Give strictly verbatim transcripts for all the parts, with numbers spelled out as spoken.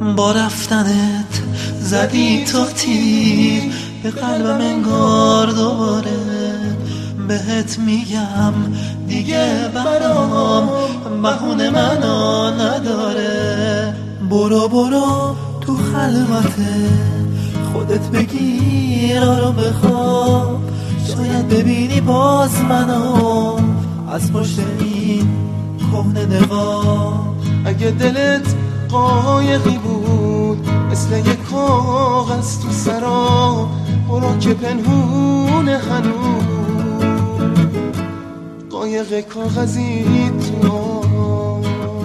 با رفتنت زدی تو تیر به قلبم انگار دوباره. بهت میگم دیگه برام بهونه منو نداره. برو برو تو خلوته خودت بگیر آروم بخواب. شاید ببینی باز منو از پشت این کهنه نقاب. اگه دلت قایقی بود مثل یه کاغذ تو سرا، برو که پنهونه هنوز قایق کاغذی تو آب.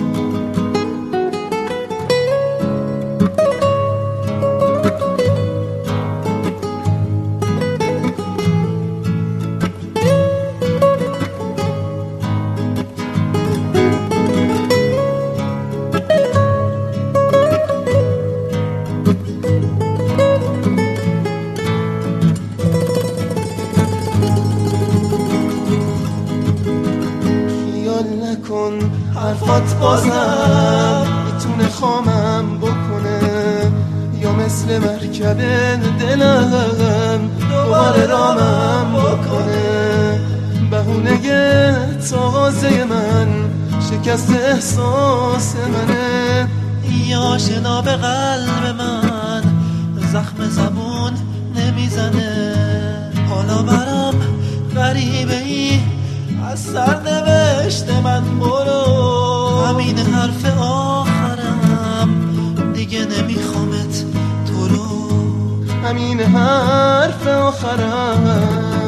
نکن حرفات بازم میتونه خامم بکنه، یا مثل مرکب دلم دوباره رامم بکنه. بهونه تازه من شکست احساس منه، یا شنا به قلب من زخم زبون نمیزنه. حالا برام غریبه ای از سرنوشت من برو. همین حرف آخرم دیگه نمیخوامت تو رو. همین حرف آخرم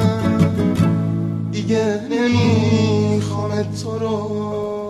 دیگه نمیخوامت تو رو.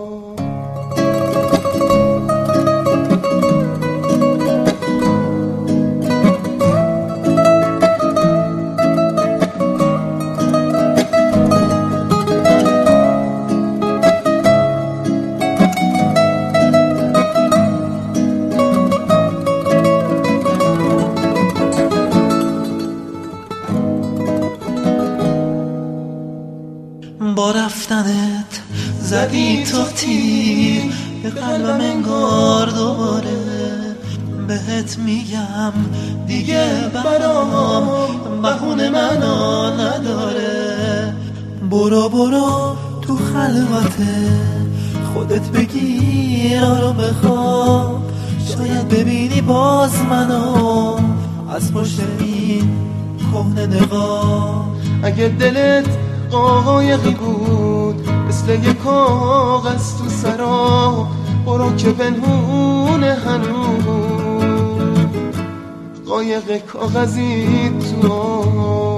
با رفتنت زدی تو تیر به قلبم انگار دوباره. بهت میگم دیگه برام بهونه منو نداره. برو برو تو خلوته خودت بگیر آروم بخواب. شاید ببینی باز منو از پشت این کهنه نقاب. اگه دلت قایقی بود مثل یه کاغذ تو سرا، برو که پنهونه هنوز قایق کاغذی تو آب.